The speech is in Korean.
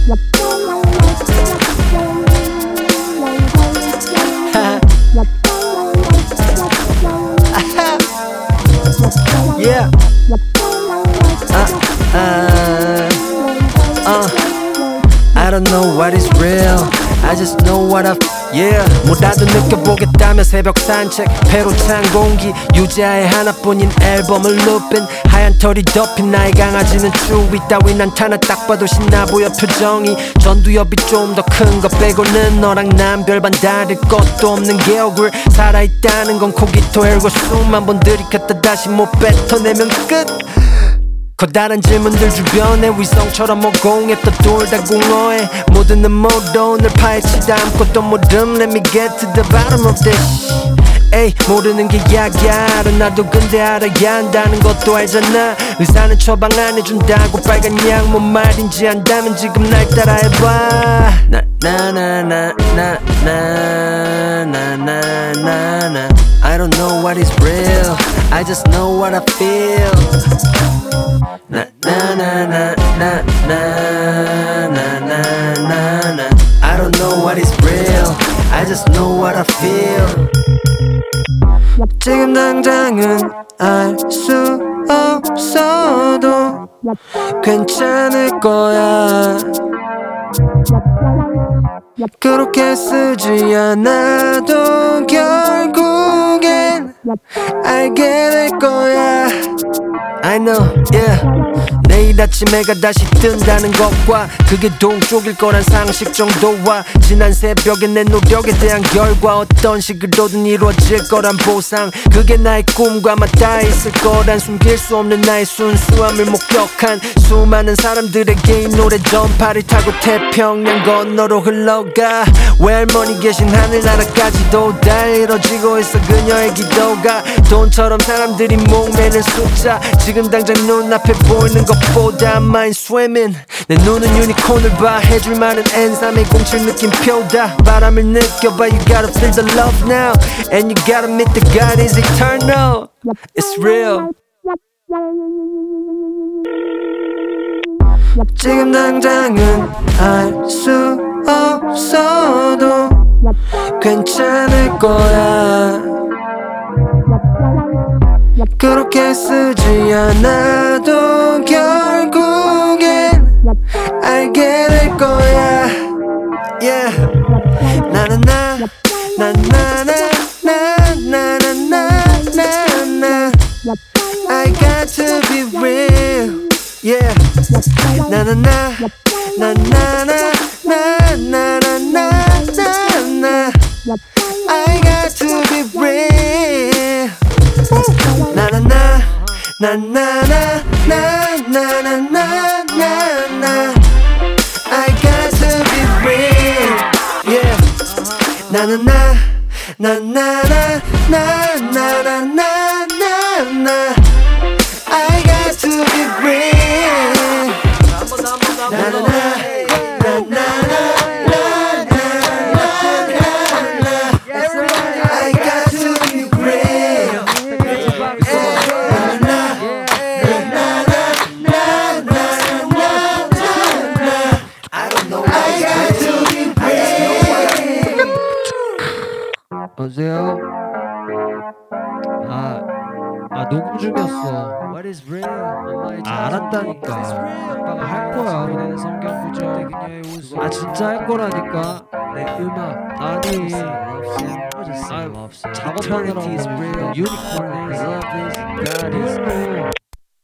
Yeah. I don't know what is real. I just know what I yeah. 뭐라도 느껴보겠다며 새벽 산책 배로 찬 공기 유자의 하나뿐인 앨범을 looping 하얀 털이 덮인 나의 강아지는 추위 따위 난타나 딱 봐도 신나보여 표정이 전두엽이 좀 더 큰 것 빼고는 너랑 난 별반 다를 것도 없는 개혁을 살아있다는 건 코기토 헬고 수만 번 들이켰다 다시 못 뱉어내면 끝 커다란 질문들 주변에 위성처럼 모공했던 돌다 공허해 모든 음모로 늘 파헤치다 아무것도 모름 Let me get to the bottom of this 에이 모르는 게 약이야 알아 나도 근데 알아야 한다는 것도 알잖아 의사는 처방 안 해준다고 빨간 약 뭔 말인지 안다면 지금 날 따라해봐 나나나나나나나나나나 I don't know what is real I just know what I feel 나나나나나나나나나 I don't know what is real I just know what I feel 지금 당장은 알 수 없어도 괜찮을 거야 그렇게 쓰지 않아도 결국엔 알게 될 거야 I know, yeah 내일 아침 해가 다시 뜬다는 것과 그게 동쪽일 거란 상식 정도와 지난 새벽에 내 노력에 대한 결과 어떤 식으로든 이루어질 거란 보상 그게 나의 꿈과 맞닿아 있을 거란 숨길 수 없는 나의 순수함을 목격한 수많은 사람들에게 이 노래 전파를 타고 태평양 건너로 흘러가 외할머니 계신 하늘나라까지도 다 이뤄지고 있어 그녀의 기도가 돈처럼 사람들이 목매는 숫자 지금 당장 눈앞에 보이는 것보다 mind swimming 내 눈은 유니콘을 봐 해줄 말은 N3107 느낌표다 바람을 느껴봐 You gotta feel the love now And you gotta admit that God is eternal It's real 지금 당장은 알 수 없어도 괜찮을 거야 그렇게 쓰지 않아도 결국엔 알게 될 거야 Yeah 나나나 나나나나나나나나 I got to be real Yeah 나나나 나나나나나나나나 I got to be real 나나나 나나나나나나나나 I got to be real Yeah 나나나 나나나나나나나나 I got to be real 나나나 여보세요? 녹음 중이었어. 알았다니까. 아빠가 할 거야. 진짜 할 거라니까. 내 음악. 아니. 작업하느라고 유니콘.